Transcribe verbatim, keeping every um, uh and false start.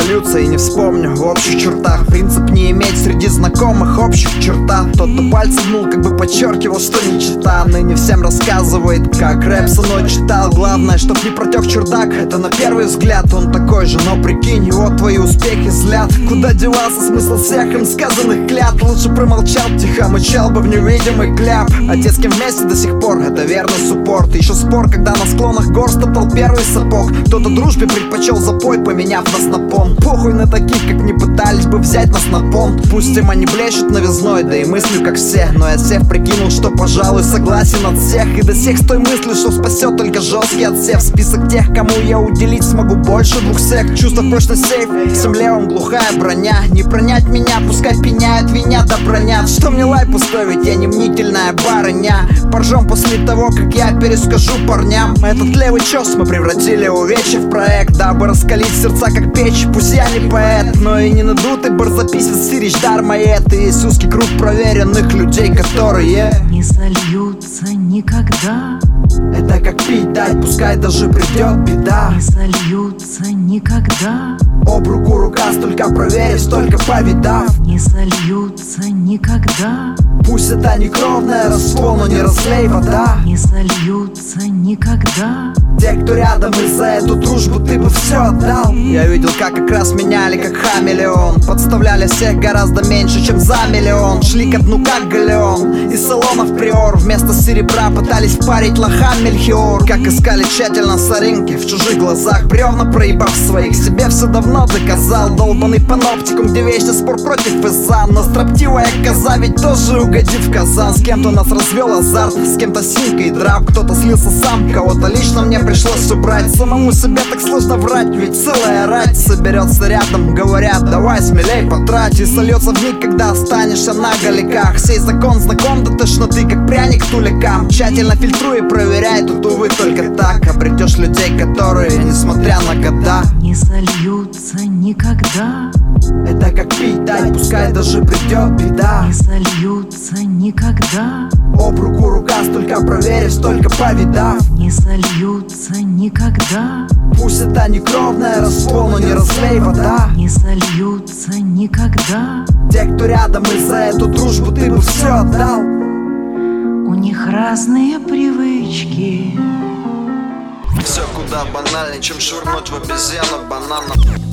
сольются и не вспомню в общих чертах. Принцип не иметь среди знакомых общих чертах. Тот, кто пальцы гнул, как бы подчеркивал, что не чита. Ныне всем рассказывает, как рэп со мной читал. Главное, чтоб не протек чердак, это на первый взгляд он такой же. Но прикинь, вот твои успехи злят. Куда девался смысл всех им сказанных клятв? Лучше промолчал тихо, мычал бы в невидимый кляп. А те, с кем вместе до сих пор, это верный суппорт. Еще спор, когда на склонах гор стоптал первый сапог. Кто-то дружбе предпочел запой, поменяв нас на пон. Похуй на таких, как не пытались бы взять нас на понт. Пусть им они блещут новизной, да и мыслю как все. Но я сев прикинул, что, пожалуй, согласен от всех. И до всех с той мыслью, что спасет только жесткий отсев. Список тех, кому я уделить смогу больше двух сек. Чувство прочно сейф, в земле он глухая броня. Не пронять меня, пускай пеняют, винят да бронят. Что мне лайп уставить, я не мнительная барыня. Поржем после того, как я перескажу парням. Этот левый чёс мы превратили увечья в проект, дабы раскалить сердца как печь. Пусть я не поэт, но и не надутый барзаписец Сирич Дармаэт. И есть узкий круг проверенных людей, которые не сольются никогда. Это как пить дать, пускай даже придет беда. Не сольются никогда. Об руку рука, столько проверив, столько повидав. Не сольются никогда. Пусть это не кровная раствол, но не разлей вода. Не сольются никогда. Те, кто рядом, и за эту дружбу ты бы все отдал. Я видел, как как раз меняли, как хамелеон. Подставляли всех гораздо меньше, чем за миллион. Шли ко дну, как галеон. Из салонов приор вместо серебра пытались впарить лохам мельхиор. Как искали тщательно соринки в чужих глазах, бревна проебав своих, себе все давно доказал. Долбанный паноптикум, где вечно спор против ИЗА. Но строптивая коза ведь тоже угодит в казан. С кем-то нас развел азарт, с кем-то синька и драп. Кто-то слился сам, кого-то лично мне пришлось убрать. Самому себе так сложно врать, ведь целая рать соберется рядом, говорят, давай смелей потрать. И сольется в миг, когда останешься на голиках. Сей закон знаком до тошноты, как пряник туликам. Тщательно фильтруй и проверяй, тут увы только так обретешь людей, которые, несмотря на года, не сольются никогда. Это как пить дать, пускай даже придет беда. Не сольются никогда. Об руку рука, столько проверив, столько повидав. Не сольются никогда. Пусть это не кровная раствол, но не разлей вода. Не сольются никогда. Те, кто рядом, и за эту дружбу ты бы все отдал. У них разные привычки. Все куда банальнее, чем швырнуть в обезьяну бананом.